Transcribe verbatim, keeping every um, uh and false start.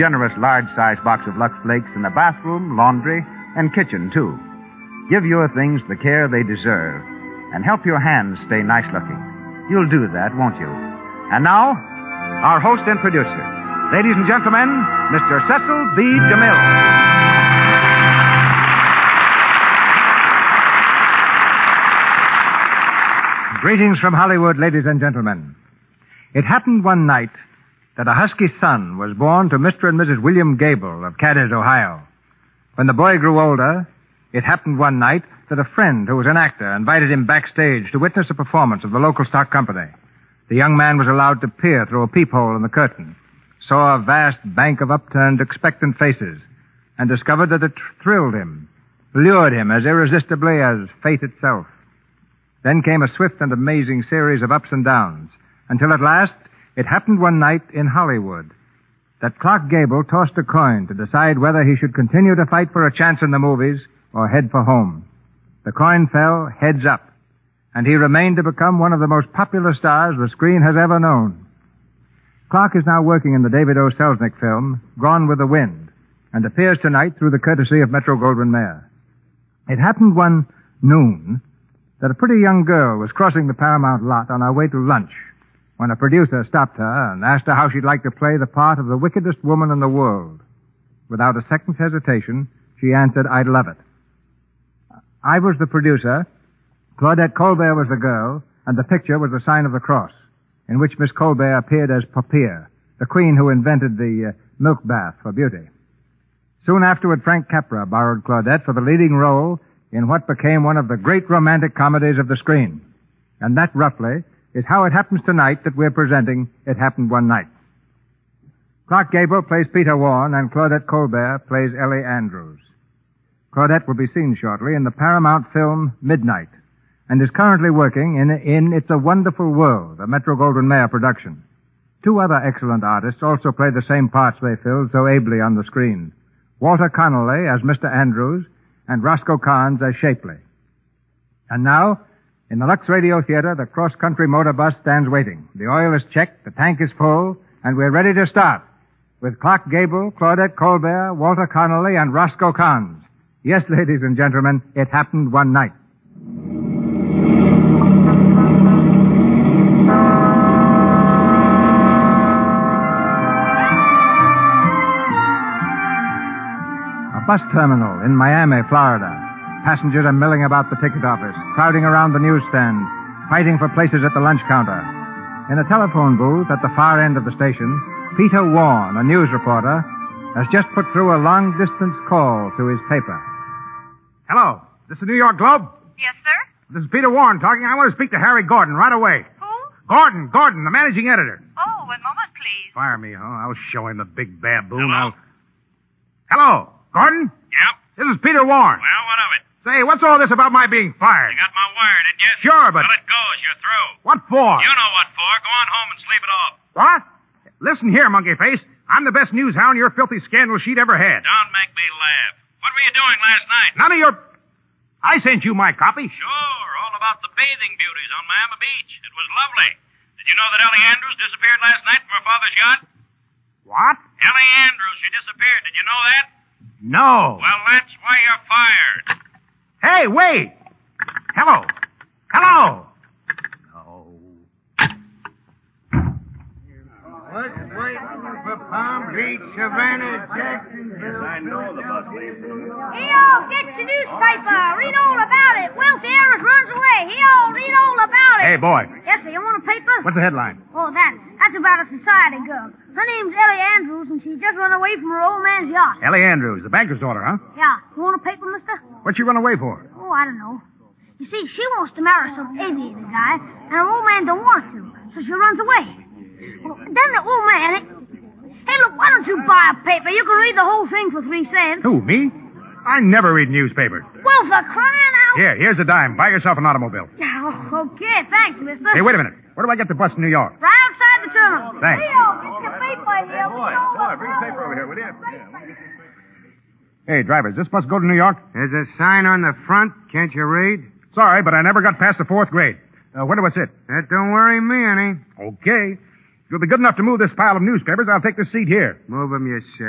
Generous large-size box of Lux Flakes in the bathroom, laundry, and kitchen, too. Give your things the care they deserve and help your hands stay nice-looking. You'll do that, won't you? And now, our host and producer. Ladies and gentlemen, Mister Cecil B. DeMille. Greetings from Hollywood, ladies and gentlemen. It happened one night that a husky son was born to Mister and Missus William Gable of Cadiz, Ohio. When the boy grew older, it happened one night that a friend who was an actor invited him backstage to witness a performance of the local stock company. The young man was allowed to peer through a peephole in the curtain, saw a vast bank of upturned, expectant faces, and discovered that it thrilled him, lured him as irresistibly as fate itself. Then came a swift and amazing series of ups and downs, until at last it happened one night in Hollywood that Clark Gable tossed a coin to decide whether he should continue to fight for a chance in the movies or head for home. The coin fell heads up, and he remained to become one of the most popular stars the screen has ever known. Clark is now working in the David O. Selznick film, Gone with the Wind, and appears tonight through the courtesy of Metro-Goldwyn-Mayer. It happened one noon that a pretty young girl was crossing the Paramount lot on her way to lunch when a producer stopped her and asked her how she'd like to play the part of the wickedest woman in the world. Without a second's hesitation, she answered, "I'd love it." I was the producer, Claudette Colbert was the girl, and the picture was the sign of the cross, in which Miss Colbert appeared as Poppea, the queen who invented the uh, milk bath for beauty. Soon afterward, Frank Capra borrowed Claudette for the leading role in what became one of the great romantic comedies of the screen. And that, roughly, is how it happens tonight that we're presenting It Happened One Night. Clark Gable plays Peter Warren, and Claudette Colbert plays Ellie Andrews. Claudette will be seen shortly in the Paramount film Midnight, and is currently working in, in It's a Wonderful World, a Metro-Goldwyn-Mayer production. Two other excellent artists also play the same parts they filled so ably on the screen. Walter Connolly as Mister Andrews, and Roscoe Carnes as Shapley. And now, in the Lux Radio Theater, the cross-country motor bus stands waiting. The oil is checked, the tank is full, and we're ready to start. With Clark Gable, Claudette Colbert, Walter Connolly, and Roscoe Carnes. Yes, ladies and gentlemen, it happened one night. Bus terminal in Miami, Florida. Passengers are milling about the ticket office, crowding around the newsstand, fighting for places at the lunch counter. In a telephone booth at the far end of the station, Peter Warren, a news reporter, has just put through a long-distance call to his paper. Hello. This is the New York Globe? Yes, sir? This is Peter Warren talking. I want to speak to Harry Gordon right away. Who? Gordon, Gordon, the managing editor. Oh, one moment, please. Fire me, huh? I'll show him the big baboon. Hello? I'll... Hello, Gordon? Yep. This is Peter Warren. Well, what of it? Say, what's all this about my being fired? You got my wire, did you? Sure, but... Well, it goes. You're through. What for? You know what for. Go on home and sleep it off. What? Listen here, monkey face. I'm the best news hound your filthy scandal sheet ever had. Don't make me laugh. What were you doing last night? None of your... I sent you my copy. Sure, all about the bathing beauties on Miami Beach. It was lovely. Did you know that Ellie Andrews disappeared last night from her father's yacht? What? Ellie Andrews, she disappeared. Did you know that? No. Well, that's why you're fired. Hey, wait. Hello. Hello. No. What's waiting for Palm Beach, Savannah, Jacksonville? I know the bus leaves. Here, get your newspaper. Read all about it. Wealthy heiress runs away. Here, read all about it. Hey, boy. Yes, sir. You want a paper? What's the headline? Oh, that. That's about a society girl. Her name's Ellie Andrews, and she just run away from her old man's yacht. Ellie Andrews, the banker's daughter, huh? Yeah. You want a paper, mister? What'd she run away for? Oh, I don't know. You see, she wants to marry some aviator guy, and her old man don't want to, so she runs away. Well, then the old man... Hey, look, why don't you buy a paper? You can read the whole thing for three cents. Who, me? I never read newspapers. Well, for crying out... Here, here's a dime. Buy yourself an automobile. Oh, okay, thanks, mister. Hey, wait a minute. Where do I get the bus to New York? Right outside the terminal. Thanks. Leo, get your paper here. Boy, boy, bring the paper over here, will you? Hey, driver, does this bus go to New York? There's a sign on the front. Can't you read? Sorry, but I never got past the fourth grade. Uh, where do I sit? That don't worry me any. Okay. If you'll be good enough to move this pile of newspapers, I'll take this seat here. Move 'em yourself.